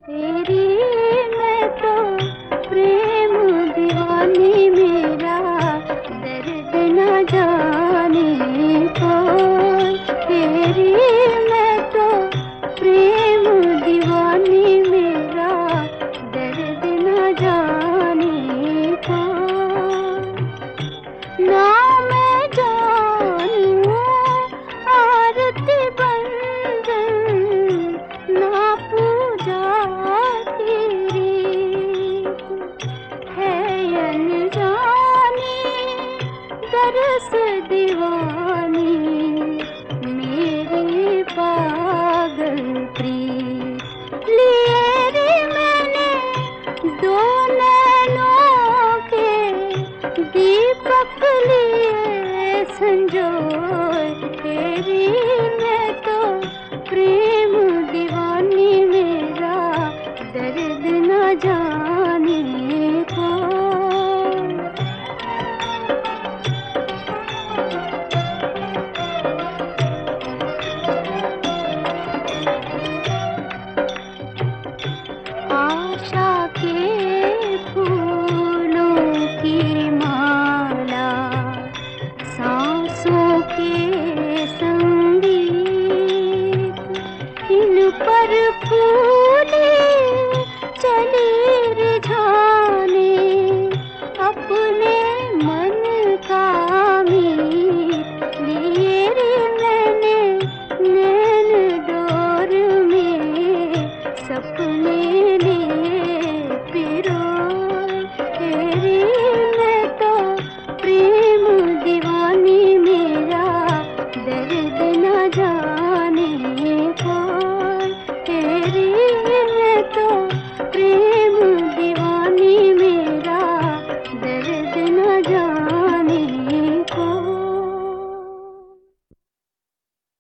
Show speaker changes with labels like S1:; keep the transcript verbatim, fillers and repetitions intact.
S1: तेरी मैं तो प्रेम दीवानी, मेरा दर्द न जाने कोई। तेरी मैं तो प्रेम दीवानी, मेरा दर्द न जाने कोई। ना मैं जानूं आरती बंधन, ना पूजा तेरी है अनजानी, दरस दीवानी मेरी पागल प्रीत। लिए रे मैंने दो नैनों के दीपक लिए संजोए। तेरी मैं तो प्रेम दीवानी, मेरा दर्द न जाने कोई। आशा के फूलों की माला, सांसों के संगीत, इन पर फूले चली रिझाने अपने मन का मीत। लिए रे मैंने नैन डोर में सपने लिए पिरोए। तेरी मैं तो प्रेम दीवानी, मेरा दर्द न जाने कोई। तेरी